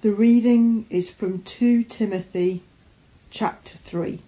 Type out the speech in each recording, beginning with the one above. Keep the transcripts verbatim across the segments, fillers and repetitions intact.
The reading is from Second Timothy chapter three.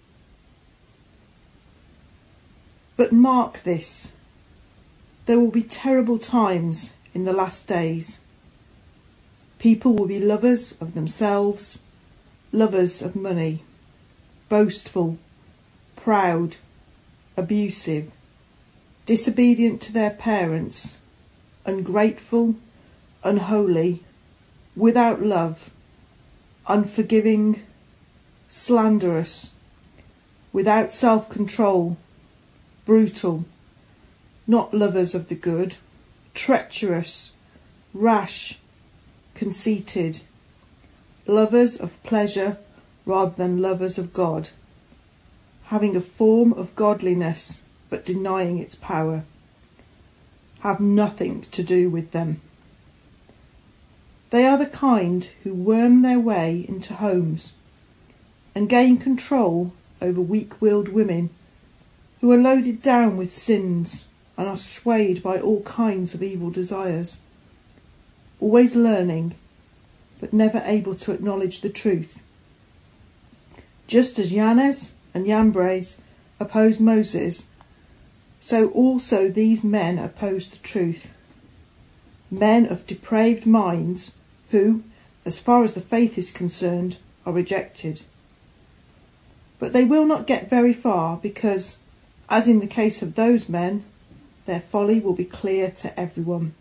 But mark this, there will be terrible times in the last days. People will be lovers of themselves, lovers of money, boastful, proud, abusive, disobedient to their parents, ungrateful, unholy, without love, unforgiving, slanderous, without self-control, brutal, not lovers of the good, treacherous, rash, conceited, lovers of pleasure rather than lovers of God, having a form of godliness but denying its power. Have nothing to do with them. They are the kind who worm their way into homes and gain control over weak-willed women who are loaded down with sins and are swayed by all kinds of evil desires, always learning but never able to acknowledge the truth. Just as Jannes and Jambres opposed Moses, so also these men opposed the truth. Men of depraved minds who, as far as the faith is concerned, are rejected. But they will not get very far because, as in the case of those men, their folly will be clear to everyone.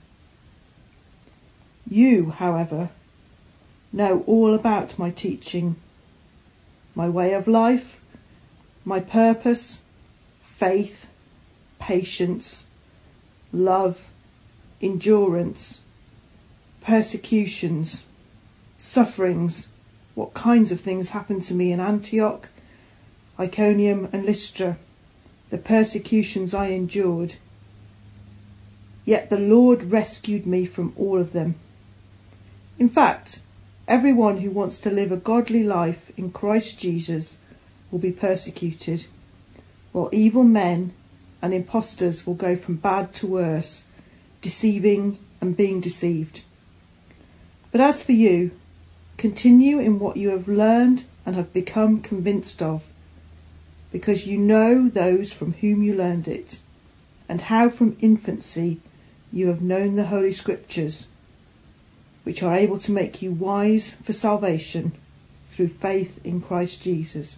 You, however, know all about my teaching, my way of life, my purpose, faith, patience, love, endurance, persecutions, sufferings, what kinds of things happened to me in Antioch, Iconium and Lystra, the persecutions I endured. Yet the Lord rescued me from all of them. In fact, everyone who wants to live a godly life in Christ Jesus will be persecuted, while evil men and impostors will go from bad to worse, deceiving and being deceived. But as for you, continue in what you have learned and have become convinced of, because you know those from whom you learned it, and how from infancy you have known the Holy Scriptures, which are able to make you wise for salvation through faith in Christ Jesus.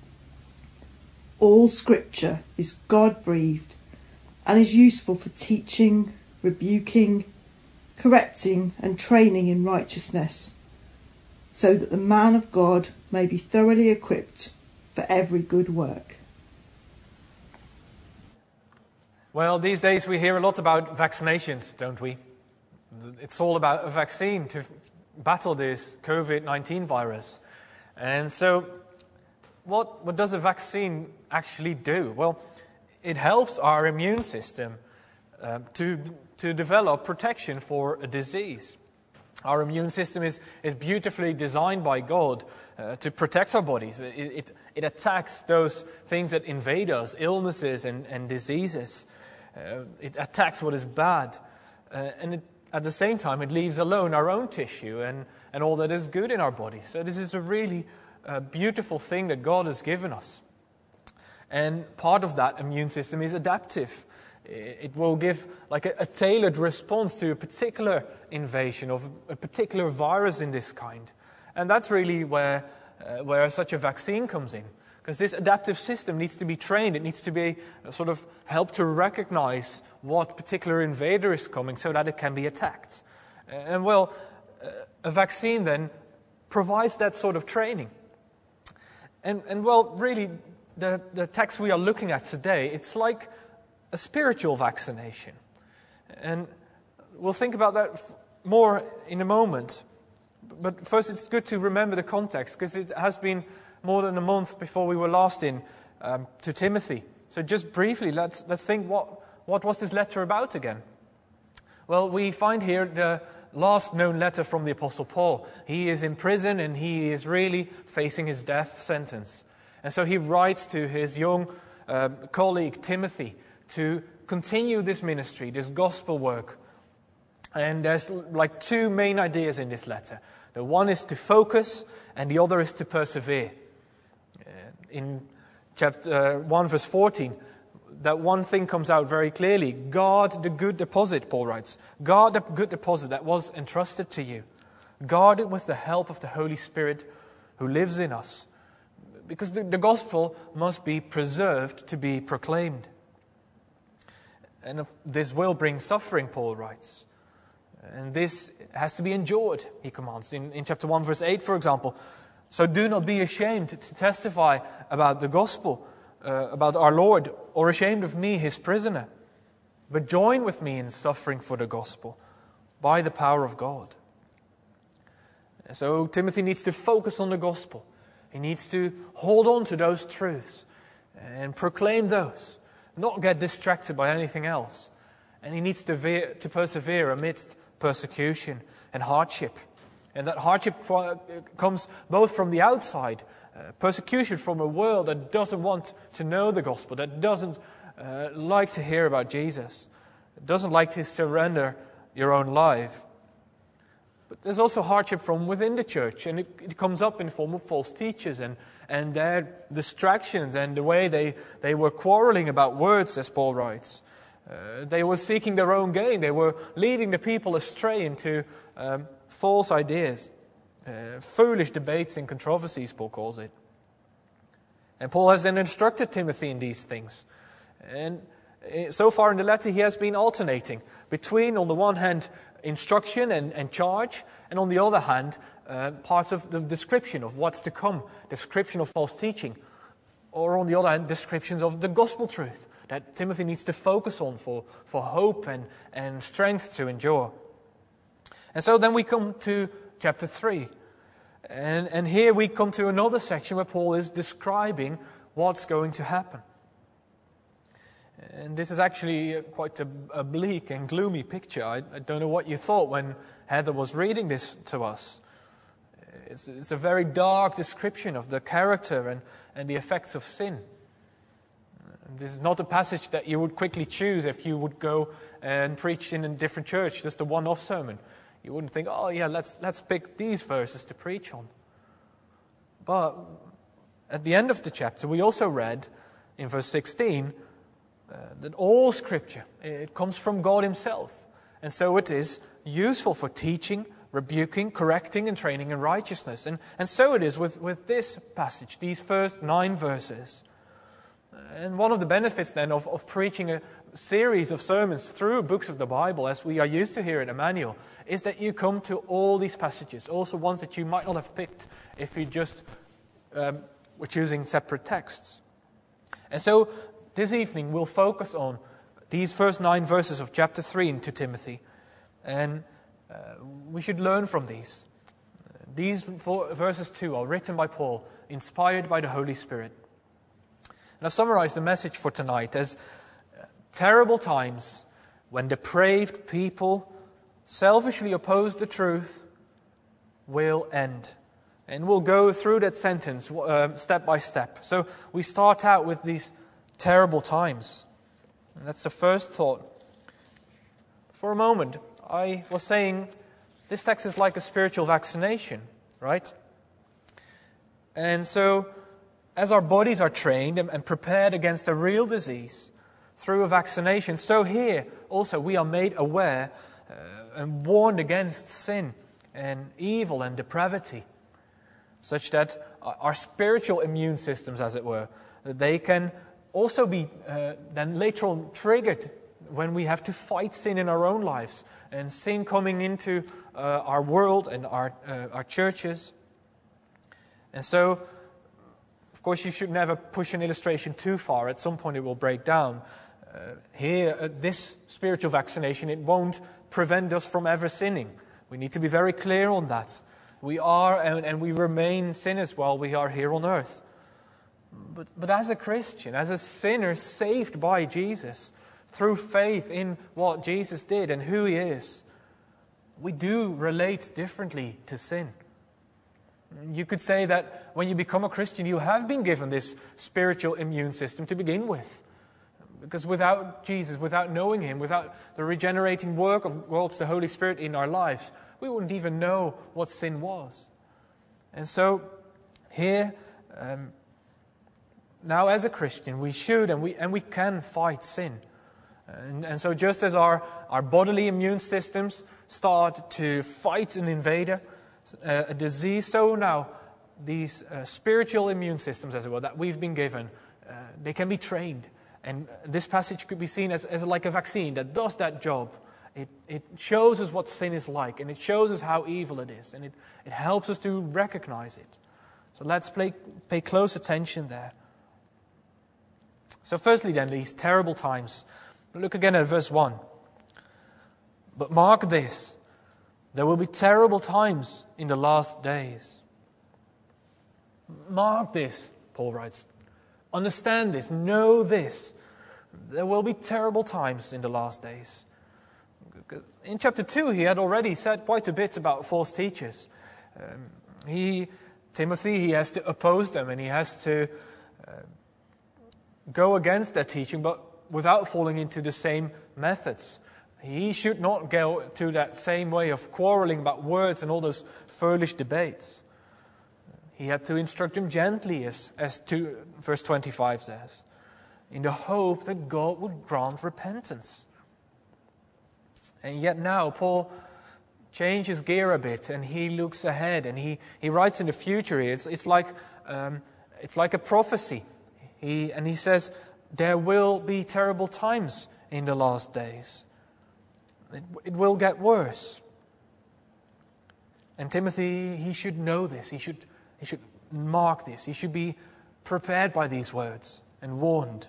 All Scripture is God-breathed and is useful for teaching, rebuking, correcting and training in righteousness, so that the man of God may be thoroughly equipped for every good work. Well, these days we hear a lot about vaccinations, don't we? It's all about a vaccine to battle this covid nineteen virus. And so what, what does a vaccine actually do? Well, it helps our immune system uh, to to develop protection for a disease. Our immune system is, is beautifully designed by God uh, to protect our bodies. It, it, it attacks those things that invade us, illnesses and, and diseases. Uh, it attacks what is bad. Uh, and it, at the same time, it leaves alone our own tissue and, and all that is good in our bodies. So this is a really uh, beautiful thing that God has given us. And part of that immune system is adaptive. It will give like a, a tailored response to a particular invasion of a particular virus in this kind. And that's really where uh, where such a vaccine comes in. Because this adaptive system needs to be trained. It needs to be uh, sort of helped to recognize what particular invader is coming so that it can be attacked. And well, uh, a vaccine then provides that sort of training. And, and well, really, the, the text we are looking at today, it's like a spiritual vaccination. And we'll think about that f- more in a moment. But first it's good to remember the context, because it has been more than a month before we were last in um, to Timothy. So just briefly, let's let's think what, what was this letter about again? Well, we find here the last known letter from the Apostle Paul. He is in prison and he is really facing his death sentence. And so he writes to his young uh, colleague Timothy to continue this ministry, this gospel work. And there's like two main ideas in this letter. The one is to focus, and the other is to persevere. Uh, in chapter uh, one, verse fourteen, that one thing comes out very clearly. Guard the good deposit, Paul writes. Guard the good deposit that was entrusted to you. Guard it with the help of the Holy Spirit who lives in us. Because the, the gospel must be preserved to be proclaimed. And this will bring suffering, Paul writes. And this has to be endured, he commands. In, in chapter one, verse eight, for example. So do not be ashamed to testify about the gospel, uh, about our Lord, or ashamed of me, his prisoner. But join with me in suffering for the gospel by the power of God. So Timothy needs to focus on the gospel. He needs to hold on to those truths and proclaim those, not get distracted by anything else. And he needs to, veer, to persevere amidst persecution and hardship. And that hardship comes both from the outside, uh, persecution from a world that doesn't want to know the gospel, that doesn't uh, like to hear about Jesus, doesn't like to surrender your own life. But there's also hardship from within the church, and it, it comes up in the form of false teachers and, and their distractions and the way they, they were quarreling about words, as Paul writes. Uh, they were seeking their own gain. They were leading the people astray into um, false ideas, uh, foolish debates and controversies, Paul calls it. And Paul has then instructed Timothy in these things. And so far in the letter, he has been alternating between, on the one hand, instruction and, and charge, and on the other hand, uh, parts of the description of what's to come, description of false teaching, or on the other hand, descriptions of the gospel truth that Timothy needs to focus on for, for hope and, and strength to endure. And so then we come to chapter three. And, and here we come to another section where Paul is describing what's going to happen. And this is actually quite a, a bleak and gloomy picture. I, I don't know what you thought when Heather was reading this to us. It's, it's a very dark description of the character and, and the effects of sin. This is not a passage that you would quickly choose if you would go and preach in a different church, just a one-off sermon. You wouldn't think, oh yeah, let's let's pick these verses to preach on. But at the end of the chapter, we also read in verse sixteen uh, that all Scripture, it comes from God Himself. And so it is useful for teaching, rebuking, correcting, and training in righteousness. And, and so it is with, with this passage, these first nine verses. And one of the benefits then of, of preaching a series of sermons through books of the Bible, as we are used to here at Emmanuel, is that you come to all these passages, also ones that you might not have picked if you just um, were choosing separate texts. And so this evening we'll focus on these first nine verses of chapter three into Timothy. And uh, we should learn from these. These four, verses too are written by Paul, inspired by the Holy Spirit. And I've summarized the message for tonight as terrible times when depraved people selfishly oppose the truth will end. And we'll go through that sentence uh, step by step. So we start out with these terrible times. And that's the first thought. For a moment, I was saying this text is like a spiritual vaccination, right? And so as our bodies are trained and prepared against a real disease through a vaccination, so here also we are made aware uh, and warned against sin and evil and depravity, such that our spiritual immune systems, as it were, they can also be uh, then later on triggered when we have to fight sin in our own lives and sin coming into uh, our world and our uh, our churches. And so, of course, you should never push an illustration too far. At some point it will break down. Uh, here, uh, this spiritual vaccination, it won't prevent us from ever sinning. We need to be very clear on that. We are and, and we remain sinners while we are here on earth. But, but as a Christian, as a sinner saved by Jesus, through faith in what Jesus did and who He is, we do relate differently to sin. You could say that when you become a Christian, you have been given this spiritual immune system to begin with. Because without Jesus, without knowing Him, without the regenerating work of God's, the Holy Spirit in our lives, we wouldn't even know what sin was. And so here, um, now as a Christian, we should and we and we can fight sin. And, and so just as our, our bodily immune systems start to fight an invader, uh, a disease, so now these uh, spiritual immune systems, as it were, that we've been given, uh, they can be trained. And this passage could be seen as, as like a vaccine that does that job. It, it shows us what sin is like, and it shows us how evil it is, and it, it helps us to recognize it. So let's play, pay close attention there. So firstly then, these terrible times. Look again at verse one. But mark this, there will be terrible times in the last days. Mark this, Paul writes. Understand this, know this. There will be terrible times in the last days. In chapter two, he had already said quite a bit about false teachers. Um, he, Timothy, he has to oppose them and he has to uh, go against their teaching, but without falling into the same methods. He should not go to that same way of quarreling about words and all those foolish debates. He had to instruct them gently, as, as two, verse twenty-five says, in the hope that God would grant repentance. And yet now Paul changes gear a bit and he looks ahead and he, he writes in the future. It's, it's, like, um, it's like a prophecy. He, and he says, there will be terrible times in the last days. It, it will get worse. And Timothy, he should know this. He should, he should mark this. He should be prepared by these words and warned.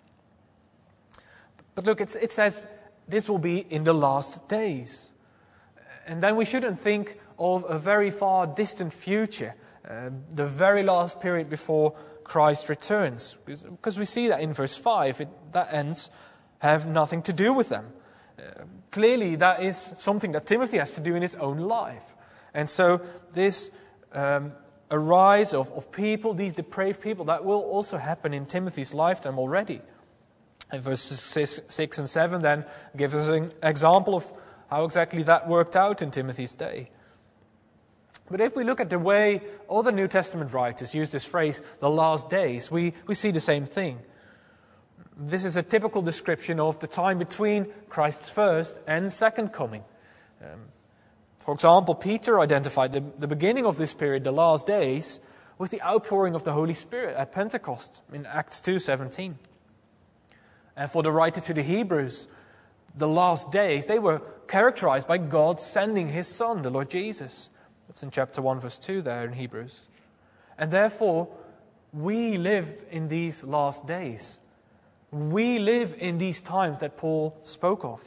But look, it's, it says this will be in the last days. And then we shouldn't think of a very far distant future, uh, the very last period before Christ returns. Because we see that in verse five, it, that ends have nothing to do with them. Uh, clearly, that is something that Timothy has to do in his own life. And so this um, arise of, of people, these depraved people, that will also happen in Timothy's lifetime already. And verses six, six and seven then gives us an example of how exactly that worked out in Timothy's day. But if we look at the way all the New Testament writers use this phrase, the last days, we, we see the same thing. This is a typical description of the time between Christ's first and second coming. Um, for example, Peter identified the, the beginning of this period, the last days, with the outpouring of the Holy Spirit at Pentecost in Acts two seventeen. And for the writer to the Hebrews, the last days, they were characterized by God sending His Son, the Lord Jesus. That's in chapter one, verse two there in Hebrews. And therefore, we live in these last days. We live in these times that Paul spoke of.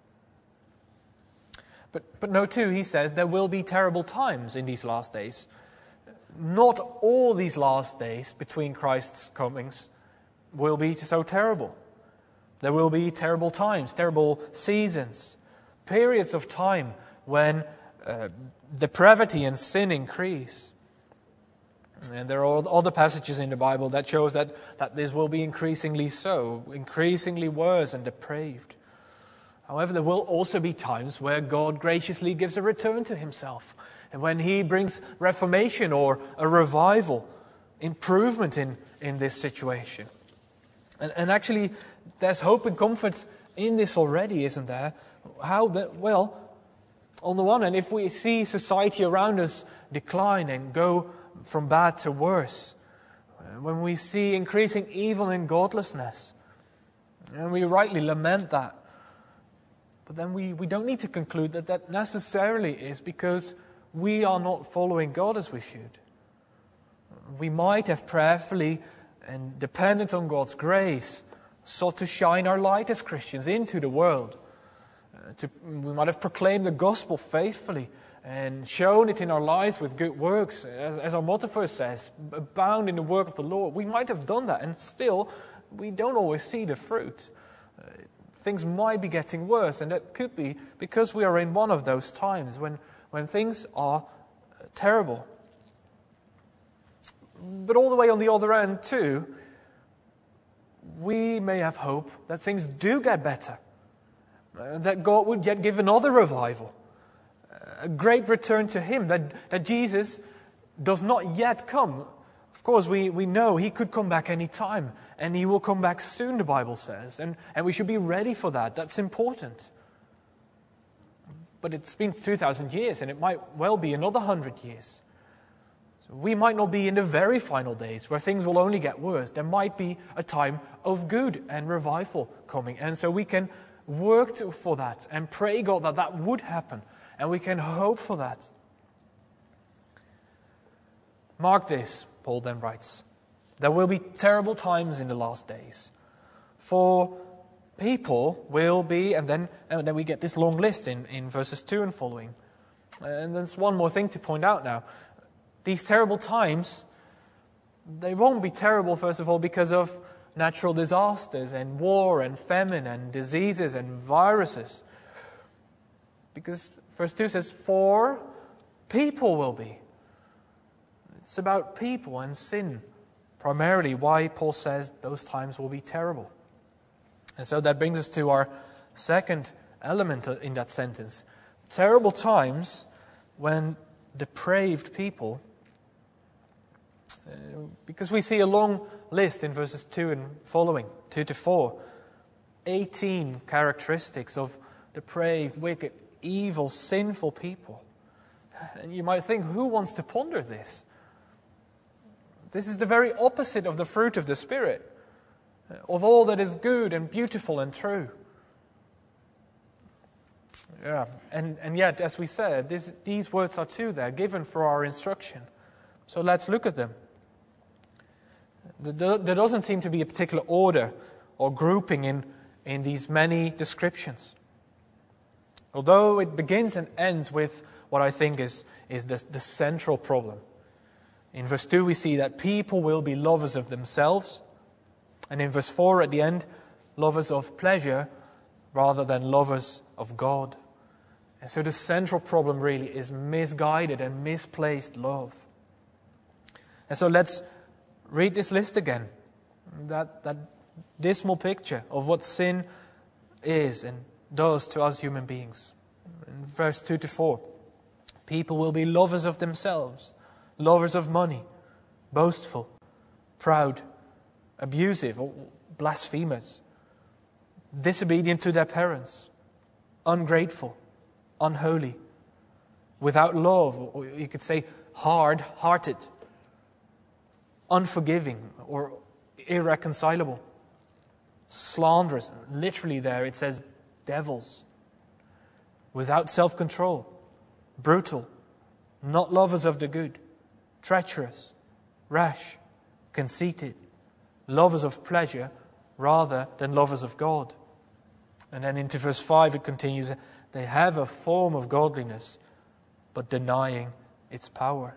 But, but note too, he says, there will be terrible times in these last days. Not all these last days between Christ's comings will be so terrible. There will be terrible times, terrible seasons, periods of time when uh, depravity and sin increase. And there are other passages in the Bible that shows that, that this will be increasingly so, increasingly worse and depraved. However, there will also be times where God graciously gives a return to Himself, and when He brings reformation or a revival, improvement in, in this situation. And, and actually, there's hope and comfort in this already, isn't there? How that? Well, on the one hand, if we see society around us decline and go from bad to worse, when we see increasing evil and godlessness, and we rightly lament that, but then we, we don't need to conclude that that necessarily is because we are not following God as we should. We might have prayerfully and dependent on God's grace sought to shine our light as Christians into the world. Uh, to, we might have proclaimed the gospel faithfully and shown it in our lives with good works. As, as our motto verse says, abound in the work of the Lord. We might have done that, and still we don't always see the fruit. Uh, things might be getting worse, and that could be because we are in one of those times when, when things are uh, terrible. But all the way on the other end too, we may have hope that things do get better, uh, that God would yet give another revival, a great return to Him, that, that Jesus does not yet come. Of course, we, we know He could come back any time, and He will come back soon, the Bible says, and, and we should be ready for that. That's important. But it's been two thousand years, and it might well be another one hundred years. So we might not be in the very final days where things will only get worse. There might be a time of good and revival coming, and so we can work to, for that and pray God that that would happen, and we can hope for that. Mark this, Paul then writes, there will be terrible times in the last days. For people will be, and then and then we get this long list in, in verses two and following. And there's one more thing to point out now. These terrible times, they won't be terrible, first of all, because of natural disasters and war and famine and diseases and viruses. Because verse two says, for people will be. It's about people and sin, primarily why Paul says those times will be terrible. And so that brings us to our second element in that sentence. Terrible times when depraved people, uh, because we see a long list in verses two and following, two to four, eighteen characteristics of depraved, wicked, evil, sinful people. And you might think, who wants to ponder this? This is the very opposite of the fruit of the Spirit, of all that is good and beautiful and true. Yeah, and, and yet, as we said, this, these words are too there, given for our instruction. So let's look at them. There doesn't seem to be a particular order or grouping in, in these many descriptions. Although it begins and ends with what I think is, is the, the central problem. In verse two we see that people will be lovers of themselves. And in verse four at the end, lovers of pleasure rather than lovers of God. And so the central problem really is misguided and misplaced love. And so let's read this list again. That, that dismal picture of what sin is and does to us human beings. In verse two to four, people will be lovers of themselves, lovers of money, boastful, proud, abusive, or blasphemers, disobedient to their parents, ungrateful, unholy, without love, or you could say hard-hearted, unforgiving or irreconcilable, slanderous. Literally there it says devils, without self-control, brutal, not lovers of the good, treacherous, rash, conceited, lovers of pleasure rather than lovers of God. And then into verse five it continues, they have a form of godliness, but denying its power.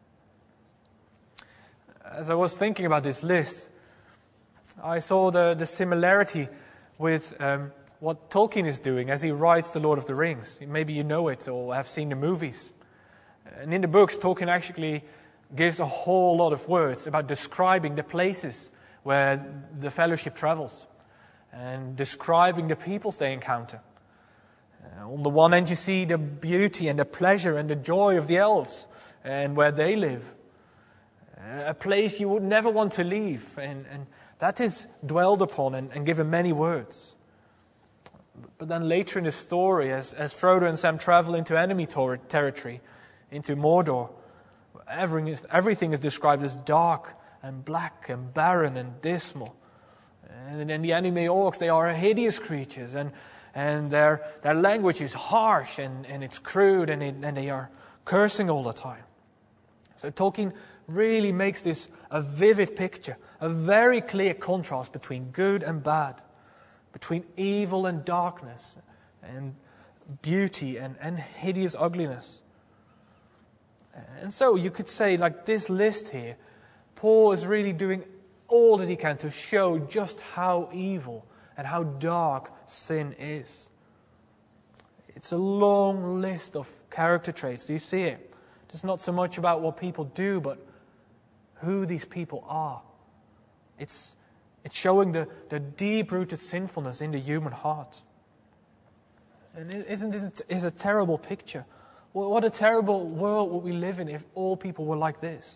As I was thinking about this list, I saw the, the similarity with um, what Tolkien is doing as he writes The Lord of the Rings. Maybe you know it or have seen the movies. And in the books, Tolkien actually gives a whole lot of words about describing the places where the fellowship travels and describing the peoples they encounter. Uh, on the one hand, you see the beauty and the pleasure and the joy of the elves and where they live. Uh, a place you would never want to leave, and, and that is dwelled upon and, and given many words. But then later in the story, as, as Frodo and Sam travel into enemy ter- territory, into Mordor, everything is, everything is described as dark and black and barren and dismal. And then the enemy orcs, they are hideous creatures, and and their their language is harsh and, and it's crude, and, it, and they are cursing all the time. So Tolkien really makes this a vivid picture, a very clear contrast between good and bad, between evil and darkness, and beauty and, and hideous ugliness. And so you could say, like this list here, Paul is really doing all that he can to show just how evil and how dark sin is. It's a long list of character traits. Do you see it? It's not so much about what people do, but who these people are. It's It's showing the, the deep-rooted sinfulness in the human heart. And isn't this is a terrible picture? What a terrible world would we live in if all people were like this.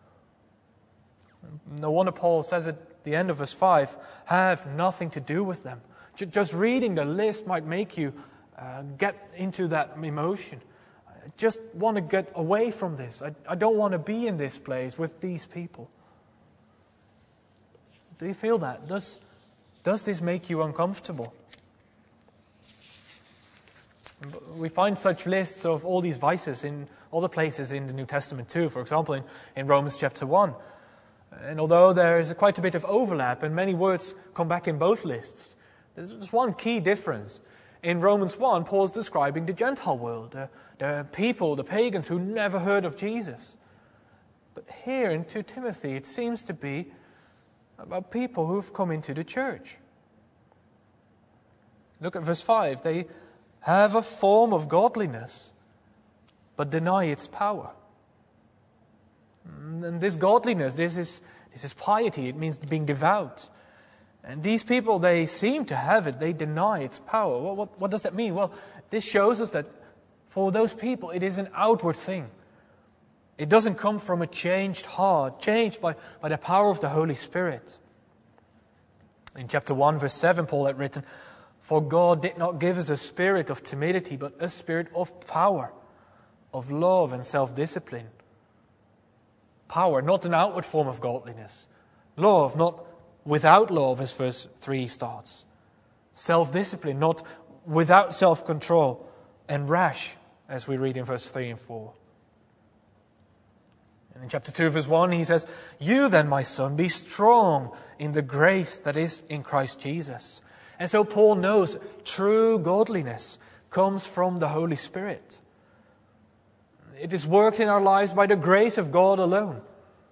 No wonder Paul says at the end of verse five, have nothing to do with them. Just reading the list might make you uh, get into that emotion. I just want to get away from this. I, I don't want to be in this place with these people. Do you feel that? Does, does this make you uncomfortable? We find such lists of all these vices in other places in the New Testament too. For example, in, in Romans chapter one. And although there is quite a bit of overlap and many words come back in both lists, there's one key difference. In Romans one, Paul's describing the Gentile world, the, the people, the pagans who never heard of Jesus. But here in Second Timothy, it seems to be about people who've come into the church. Look at verse five. They have a form of godliness, but deny its power. And this godliness, this is, this is piety. It means being devout. And these people, they seem to have it. They deny its power. What, what, what does that mean? Well, this shows us that for those people, it is an outward thing. It doesn't come from a changed heart, changed by, by the power of the Holy Spirit. In chapter one, verse seven, Paul had written, for God did not give us a spirit of timidity, but a spirit of power, of love and self-discipline. Power, not an outward form of godliness. Love, not without love, as verse three starts. Self-discipline, not without self-control. And rash, as we read in verse three and four. And in chapter two, verse one, he says, you then, my son, be strong in the grace that is in Christ Jesus. And so Paul knows true godliness comes from the Holy Spirit. It is worked in our lives by the grace of God alone.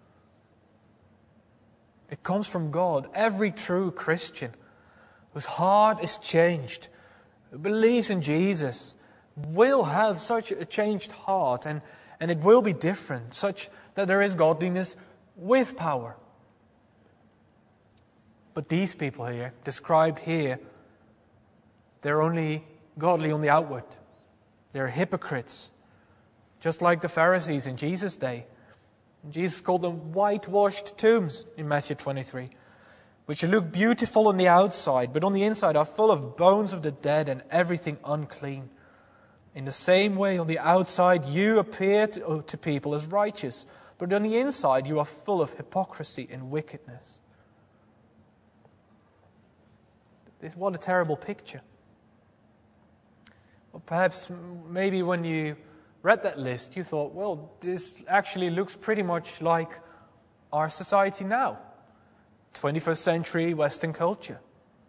It comes from God. Every true Christian whose heart is changed, who believes in Jesus, will have such a changed heart, and, and it will be different, such that there is godliness with power. But these people here, described here, they're only godly on the outward. They're hypocrites. Just like the Pharisees in Jesus' day. Jesus called them whitewashed tombs in Matthew twenty-three, which look beautiful on the outside, but on the inside are full of bones of the dead and everything unclean. In the same way, on the outside you appear to, to people as righteous, but on the inside you are full of hypocrisy and wickedness. This, what a terrible picture. Or perhaps, maybe when you read that list, you thought, well, this actually looks pretty much like our society now. twenty-first century Western culture.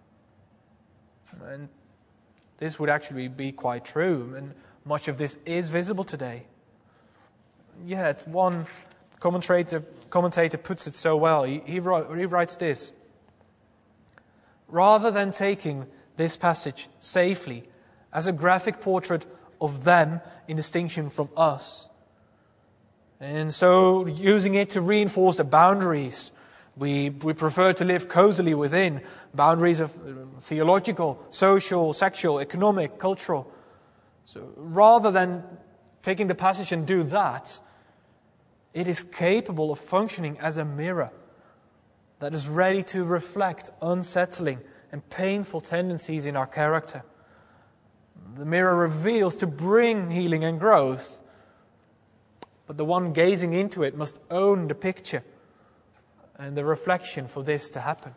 And this would actually be quite true, and much of this is visible today. Yet, one commentator, commentator puts it so well. He, he, wrote, he writes this. Rather than taking this passage safely as a graphic portrait of them in distinction from us, and so using it to reinforce the boundaries we, we prefer to live cozily within, boundaries of theological, social, sexual, economic, cultural. So rather than taking the passage and do that, it is capable of functioning as a mirror that is ready to reflect unsettling and painful tendencies in our character. The mirror reveals to bring healing and growth, but the one gazing into it must own the picture and the reflection for this to happen.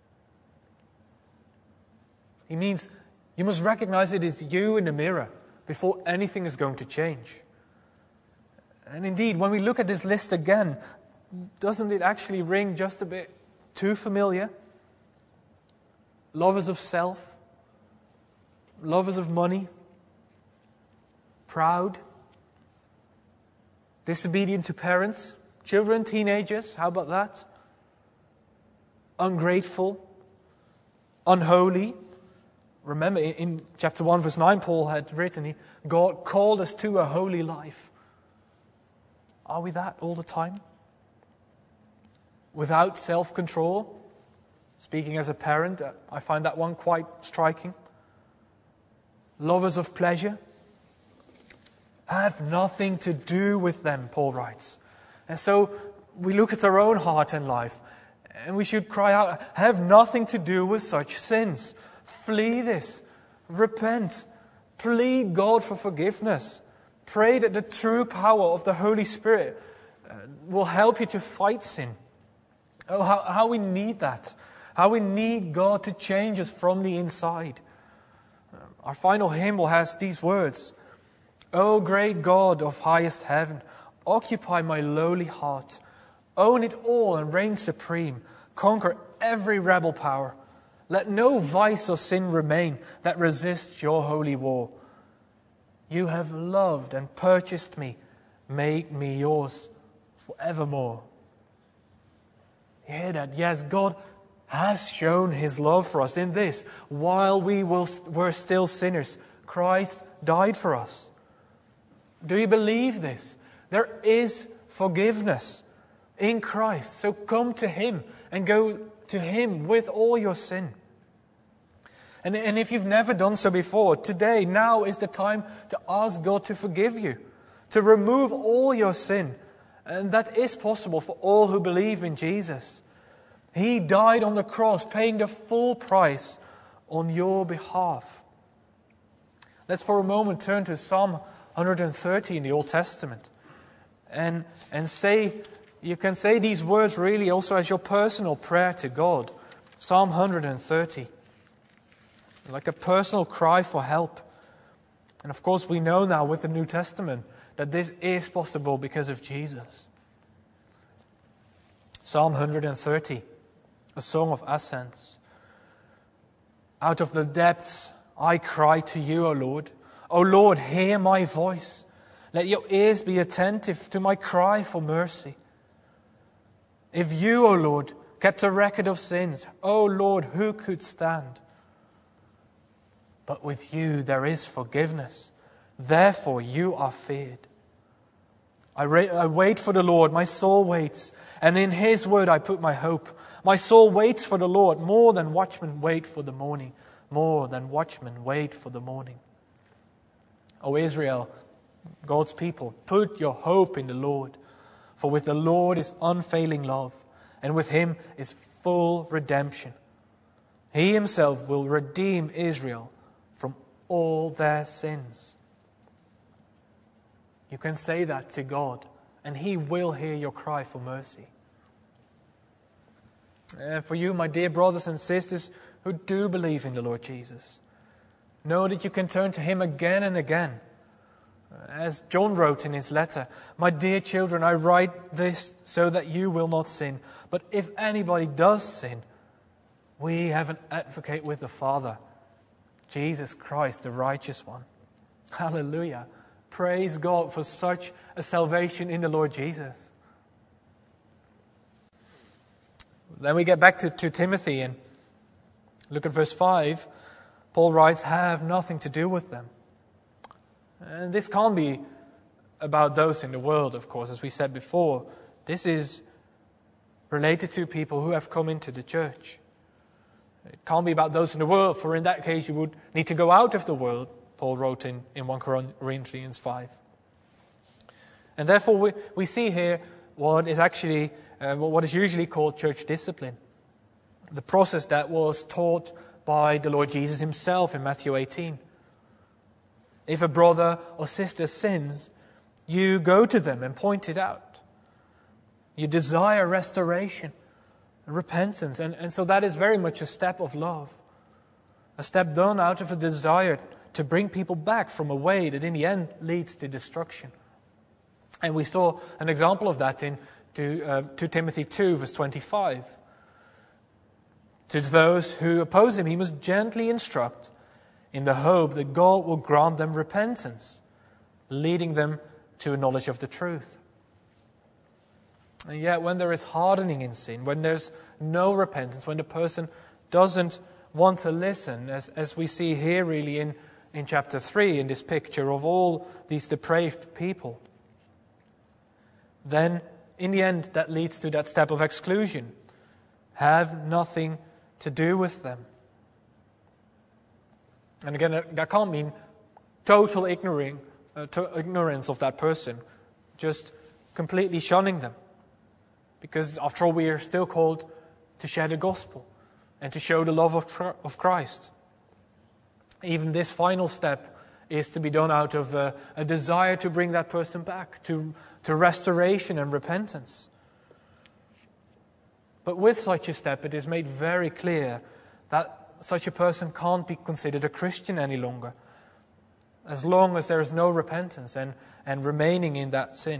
He means you must recognize it is you in the mirror before anything is going to change. And indeed, when we look at this list again, doesn't it actually ring just a bit too familiar? Lovers of self, lovers of money, proud, disobedient to parents, children, teenagers, how about that? Ungrateful, unholy. Remember, in chapter one, verse nine, Paul had written, God called us to a holy life. Are we that all the time? Without self-control? Speaking as a parent, I find that one quite striking. Lovers of pleasure, have nothing to do with them, Paul writes. And so we look at our own heart and life, and we should cry out, have nothing to do with such sins. Flee this. Repent. Plead God for forgiveness. Pray that the true power of the Holy Spirit will help you to fight sin. Oh, how, how we need that. How we need God to change us from the inside. Our final hymn has these words. O great God of highest heaven, occupy my lowly heart. Own it all and reign supreme. Conquer every rebel power. Let no vice or sin remain that resists your holy war. You have loved and purchased me. Make me yours forevermore. You hear that? Yes, God has shown His love for us in this. While we were still sinners, Christ died for us. Do you believe this? There is forgiveness in Christ. So come to Him and go to Him with all your sin. And, and if you've never done so before, today, now is the time to ask God to forgive you, to remove all your sin. And that is possible for all who believe in Jesus. He died on the cross, paying the full price on your behalf. Let's for a moment turn to Psalm one hundred thirty in the Old Testament. And, and say, you can say these words really also as your personal prayer to God. Psalm one hundred thirty. Like a personal cry for help. And of course we know now with the New Testament that this is possible because of Jesus. Psalm one hundred thirty. A song of ascents. Out of the depths I cry to you, O Lord. O Lord, hear my voice. Let your ears be attentive to my cry for mercy. If you, O Lord, kept a record of sins, O Lord, who could stand? But with you there is forgiveness. Therefore you are feared. I, ra- I wait for the Lord, my soul waits, and in His word I put my hope. My soul waits for the Lord more than watchmen wait for the morning. More than watchmen wait for the morning. O Israel, God's people, put your hope in the Lord. For with the Lord is unfailing love, and with Him is full redemption. He Himself will redeem Israel from all their sins. You can say that to God, and He will hear your cry for mercy. And for you, my dear brothers and sisters who do believe in the Lord Jesus, know that you can turn to Him again and again. As John wrote in his letter, my dear children, I write this so that you will not sin. But if anybody does sin, we have an advocate with the Father, Jesus Christ, the righteous one. Hallelujah. Praise God for such a salvation in the Lord Jesus. Then we get back to, to Timothy and look at verse five. Paul writes, have nothing to do with them. And this can't be about those in the world, of course, as we said before. This is related to people who have come into the church. It can't be about those in the world, for in that case you would need to go out of the world, Paul wrote in, in First Corinthians five. And therefore we, we see here what is actually, uh, what is usually called church discipline. The process that was taught by the Lord Jesus Himself in Matthew eighteen. If a brother or sister sins, you go to them and point it out. You desire restoration, repentance. And, and so that is very much a step of love. A step done out of a desire to bring people back from a way that in the end leads to destruction. And we saw an example of that in to, uh, Second Timothy two, verse twenty-five. To those who oppose him, he must gently instruct in the hope that God will grant them repentance, leading them to a knowledge of the truth. And yet when there is hardening in sin, when there's no repentance, when the person doesn't want to listen, as, as we see here really in, in chapter three, in this picture of all these depraved people, then in the end that leads to that step of exclusion. Have nothing to do with them. And again, that can't mean total ignoring, uh, to ignorance of that person, just completely shunning them. Because after all, we are still called to share the gospel and to show the love of Christ. Even this final step is to be done out of a, a desire to bring that person back to, to restoration and repentance. But with such a step, it is made very clear that such a person can't be considered a Christian any longer, as long as there is no repentance and, and remaining in that sin.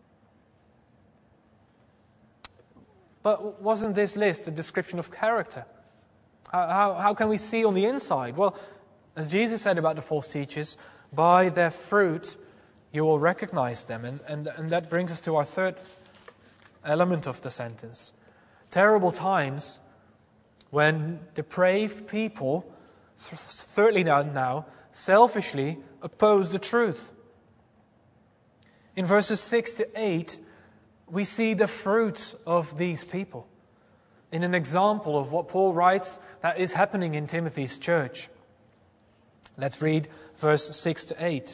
But wasn't this list a description of character? How, how, how can we see on the inside? Well, as Jesus said about the false teachers, by their fruit you will recognize them. And, and, and that brings us to our third element of the sentence. Terrible times when depraved people, th- thirdly now, now, selfishly oppose the truth. In verses six to eight, we see the fruits of these people in an example of what Paul writes that is happening in Timothy's church. Let's read verse six to eight.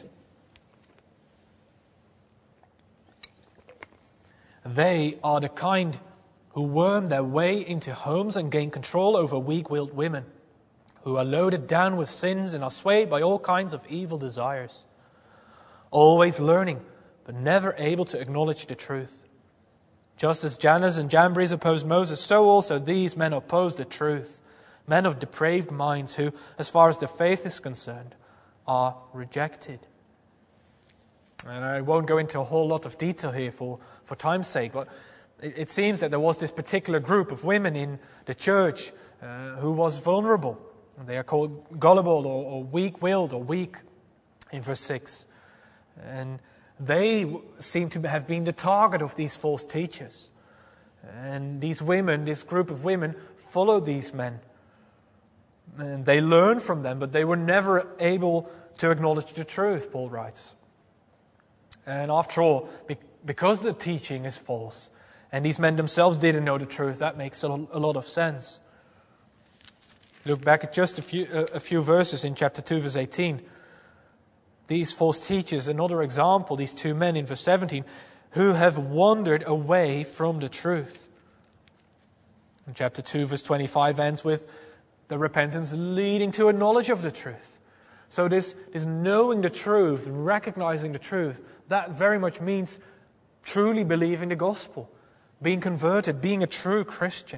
They are the kind who worm their way into homes and gain control over weak-willed women, who are loaded down with sins and are swayed by all kinds of evil desires, always learning, but never able to acknowledge the truth. Just as Jannes and Jambres opposed Moses, so also these men oppose the truth, men of depraved minds who, as far as their faith is concerned, are rejected. And I won't go into a whole lot of detail here for, for time's sake, but it, it seems that there was this particular group of women in the church uh, who was vulnerable. They are called gullible or, or weak-willed or weak in verse six. And they seem to have been the target of these false teachers. And these women, this group of women, followed these men. And they learned from them, but they were never able to acknowledge the truth, Paul writes. And after all, because the teaching is false, and these men themselves didn't know the truth, that makes a lot of sense. Look back at just a few, a few verses in chapter two, verse eighteen. These false teachers, another example, these two men in verse seventeen, who have wandered away from the truth. And chapter two, verse twenty-five ends with the repentance leading to a knowledge of the truth. So this, this knowing the truth, recognizing the truth, that very much means truly believing the gospel, being converted, being a true Christian.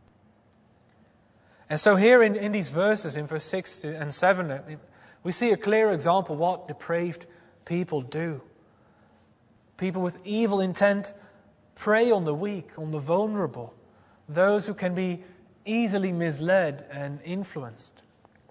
And so here in, in these verses, in verse six and seven, we see a clear example of what depraved people do. People with evil intent prey on the weak, on the vulnerable, those who can be easily misled and influenced.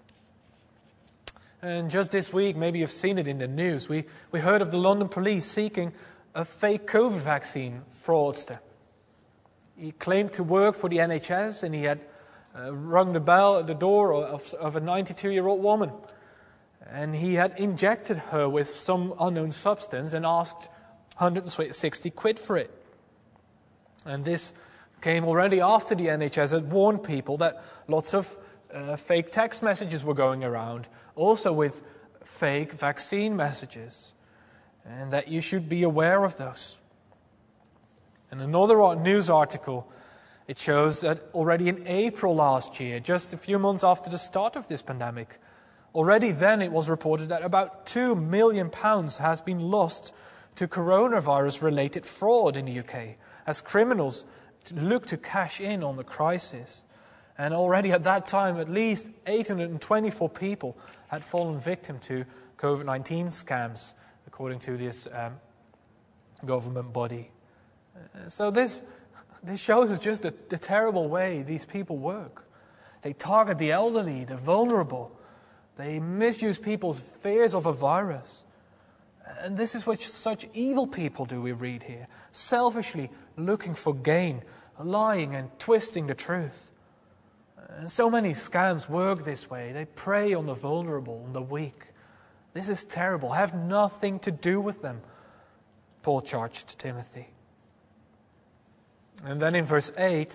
And just this week, maybe you've seen it in the news, we, we heard of the London police seeking a fake COVID vaccine fraudster. He claimed to work for the N H S and he had uh, rung the bell at the door of, of a ninety-two-year-old woman. And he had injected her with some unknown substance and asked one hundred sixty quid for it. And this came already after the N H S had warned people that lots of uh, fake text messages were going around, also with fake vaccine messages, and that you should be aware of those. And another news article, it shows that already in April last year, just a few months after the start of this pandemic, already then it was reported that about two million pounds has been lost to coronavirus-related fraud in the U K, as criminals look to cash in on the crisis. And already at that time, at least eight hundred twenty-four people had fallen victim to COVID nineteen scams, according to this um, government body. Uh, so this this shows us just the, the terrible way these people work. They target the elderly, the vulnerable. They misuse people's fears of a virus. And this is what such evil people do, we read here. Selfishly looking for gain, lying and twisting the truth. And so many scams work this way. They prey on the vulnerable, on the weak. This is terrible. Have nothing to do with them, Paul charged Timothy. And then in verse eight,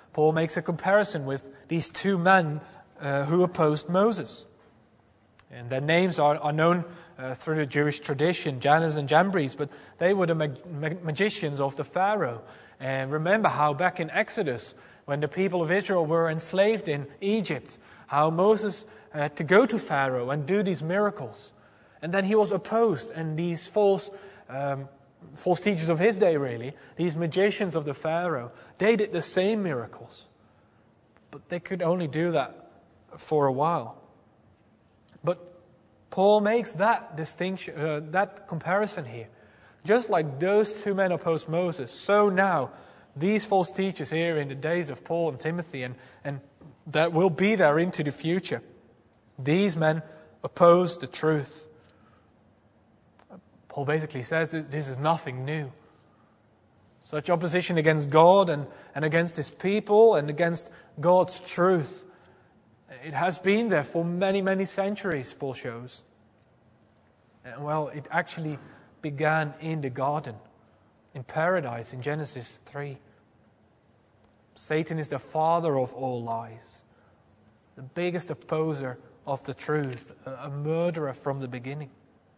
Paul makes a comparison with these two men uh, who opposed Moses. And their names are, are known uh, through the Jewish tradition, Jannes and Jambres, but they were the mag- mag- magicians of the Pharaoh. And remember how back in Exodus, when the people of Israel were enslaved in Egypt, how Moses had to go to Pharaoh and do these miracles. And then he was opposed, and these false um, false teachers of his day, really, these magicians of the Pharaoh, they did the same miracles. But they could only do that for a while. But Paul makes that distinction, uh, that comparison here. Just like those two men opposed Moses, so now these false teachers here in the days of Paul and Timothy, and, and that will be there into the future, these men oppose the truth. Paul basically says that this is nothing new. Such opposition against God and, and against His people and against God's truth, it has been there for many, many centuries, Paul shows. And well, it actually began in the garden, in paradise, in Genesis three. Satan is the father of all lies, the biggest opposer of the truth, a murderer from the beginning.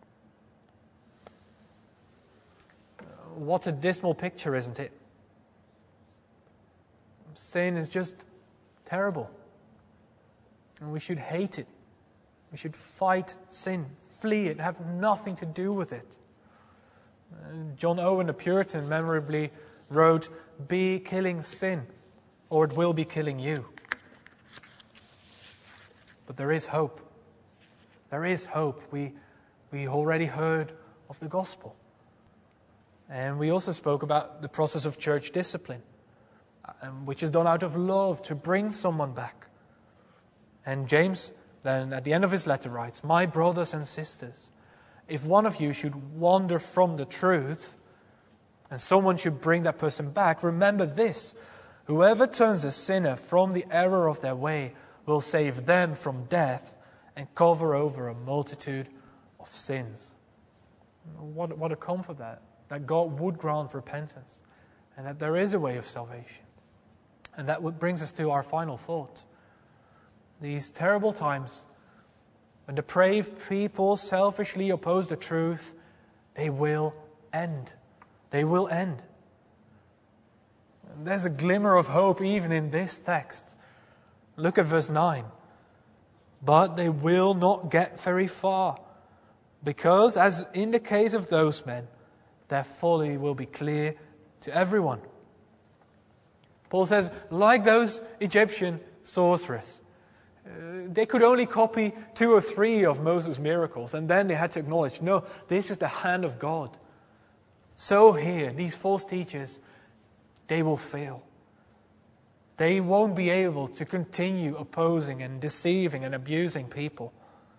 What a dismal picture, isn't it? Sin is just terrible. And we should hate it. We should fight sin, flee it, have nothing to do with it. John Owen, the Puritan, memorably wrote, "Be killing sin, or it will be killing you." But there is hope. There is hope. We, we already heard of the gospel. And we also spoke about the process of church discipline, um, which is done out of love to bring someone back. And James then at the end of his letter writes, "My brothers and sisters, if one of you should wander from the truth, and someone should bring that person back, remember this: whoever turns a sinner from the error of their way will save them from death and cover over a multitude of sins." What, what a comfort that. That God would grant repentance, and that there is a way of salvation. And that brings us to our final thought. These terrible times, when depraved people selfishly oppose the truth, they will end. They will end. And there's a glimmer of hope even in this text. Look at verse nine. "But they will not get very far, because, as in the case of those men, their folly will be clear to everyone." Paul says, like those Egyptian sorcerers, uh, they could only copy two or three of Moses' miracles, and then they had to acknowledge, no, this is the hand of God. So here, these false teachers, they will fail. They won't be able to continue opposing and deceiving and abusing people.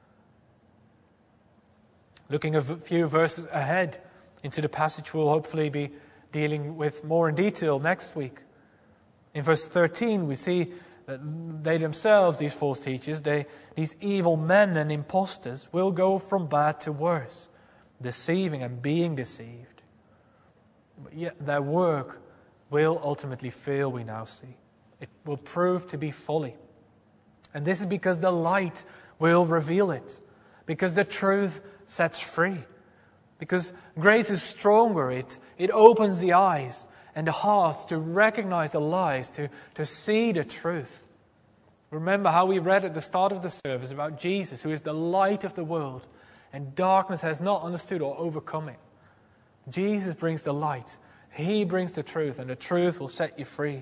Looking a few verses ahead into the passage we'll hopefully be dealing with more in detail next week. In verse thirteen, we see that they themselves, these false teachers, they, these evil men and impostors, will go from bad to worse, deceiving and being deceived. But yet their work will ultimately fail, we now see. It will prove to be folly. And this is because the light will reveal it, because the truth sets free. Because grace is stronger, it, it opens the eyes and the heart to recognize the lies, to, to see the truth. Remember how we read at the start of the service about Jesus, who is the light of the world, and darkness has not understood or overcome it. Jesus brings the light. He brings the truth, and the truth will set you free.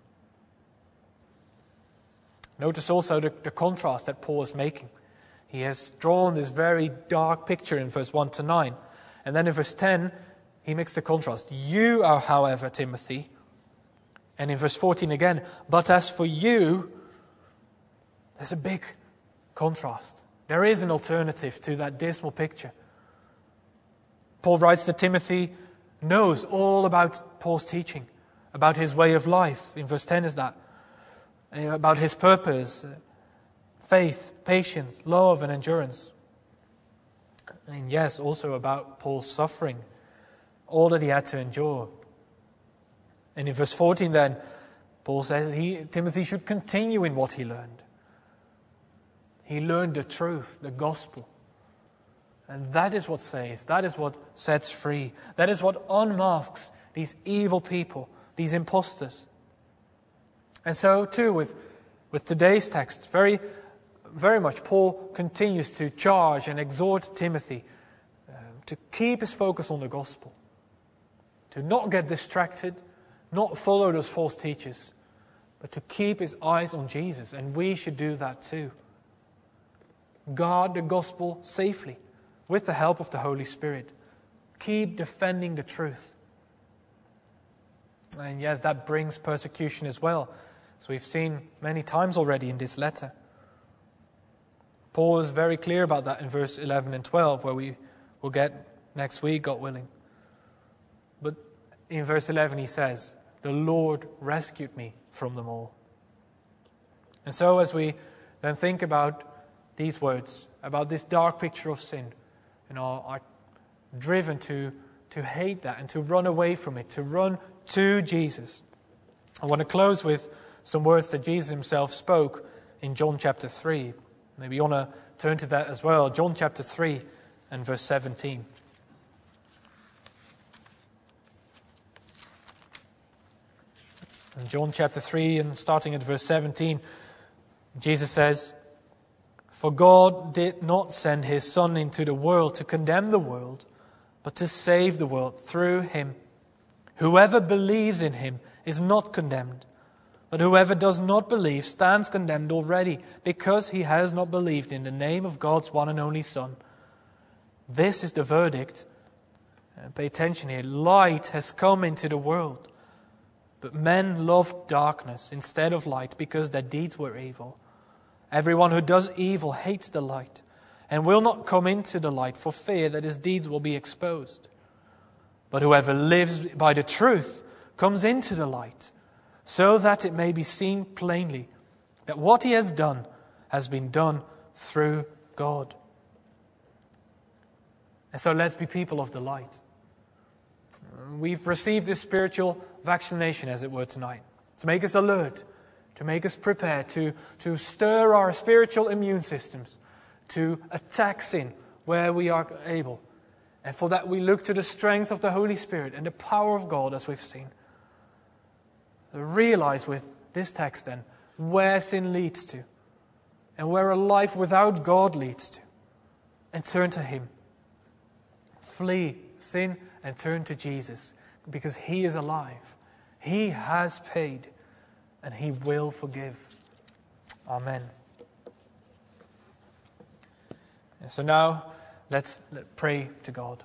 Notice also the, the contrast that Paul is making. He has drawn this very dark picture in verse one to nine. And then in verse ten, he makes the contrast. "You are, however, Timothy." And in verse fourteen again, "But as for you," there's a big contrast. There is an alternative to that dismal picture. Paul writes that Timothy knows all about Paul's teaching, about his way of life. In verse ten is that. About his purpose, faith, patience, love, and endurance. And yes, also about Paul's suffering, all that he had to endure. And in verse fourteen then, Paul says he, Timothy should continue in what he learned. He learned the truth, the gospel. And that is what saves. That is what sets free. That is what unmasks these evil people, these imposters. And so too with, with today's text, very, very much Paul continues to charge and exhort Timothy uh, to keep his focus on the gospel. To not get distracted, not follow those false teachers, but to keep his eyes on Jesus. And we should do that too. Guard the gospel safely with the help of the Holy Spirit. Keep defending the truth. And yes, that brings persecution as well, as we've seen many times already in this letter. Paul is very clear about that in verse eleven and twelve, where we will get next week, God willing. But in verse eleven he says, "The Lord rescued me from them all." And so as we then think about these words, about this dark picture of sin, you know, are driven to, to hate that and to run away from it, to run to Jesus. I want to close with some words that Jesus himself spoke in John chapter three. Maybe you want to turn to that as well. John chapter three and verse seventeen. In John chapter three and starting at verse seventeen, Jesus says, "For God did not send his Son into the world to condemn the world, but to save the world through him. Whoever believes in him is not condemned, but whoever does not believe stands condemned already, because he has not believed in the name of God's one and only Son. This is the verdict." And pay attention here. "Light has come into the world, but men loved darkness instead of light, because their deeds were evil. Everyone who does evil hates the light, and will not come into the light for fear that his deeds will be exposed. But whoever lives by the truth comes into the light, so that it may be seen plainly that what he has done has been done through God." And so let's be people of the light. We've received this spiritual vaccination, as it were, tonight, to make us alert, to make us prepared, to, to stir our spiritual immune systems, to attack sin where we are able. And for that we look to the strength of the Holy Spirit and the power of God, as we've seen. Realize with this text then where sin leads to, and where a life without God leads to, and turn to Him. Flee sin and turn to Jesus, because He is alive. He has paid, and He will forgive. Amen. And so now, let's pray to God.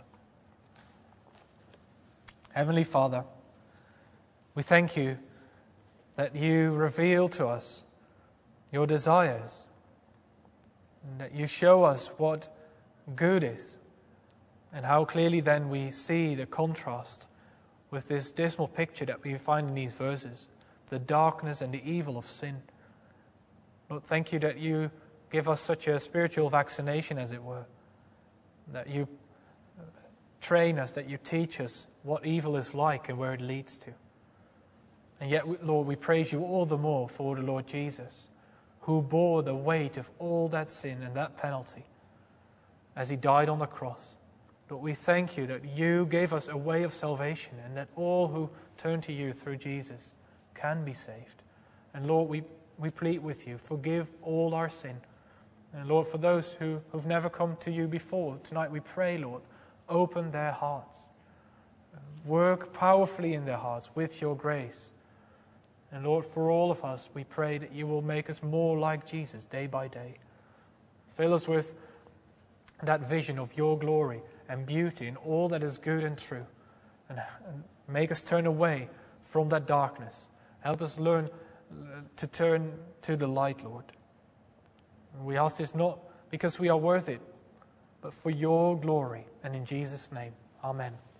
Heavenly Father, we thank You that You reveal to us Your desires, and that You show us what good is, and how clearly then we see the contrast with this dismal picture that we find in these verses, the darkness and the evil of sin. Lord, thank You that You give us such a spiritual vaccination, as it were, that You train us, that You teach us what evil is like and where it leads to. And yet, Lord, we praise You all the more for the Lord Jesus, who bore the weight of all that sin and that penalty as He died on the cross. Lord, we thank You that You gave us a way of salvation, and that all who turn to You through Jesus can be saved. And Lord, we, we plead with You, forgive all our sin. And Lord, for those who, who've never come to You before, tonight we pray, Lord, open their hearts. Work powerfully in their hearts with Your grace. And Lord, for all of us, we pray that You will make us more like Jesus day by day. Fill us with that vision of Your glory and beauty in all that is good and true. And, and make us turn away from that darkness. Help us learn to turn to the light, Lord. And we ask this not because we are worth it, but for Your glory. And in Jesus' name, amen.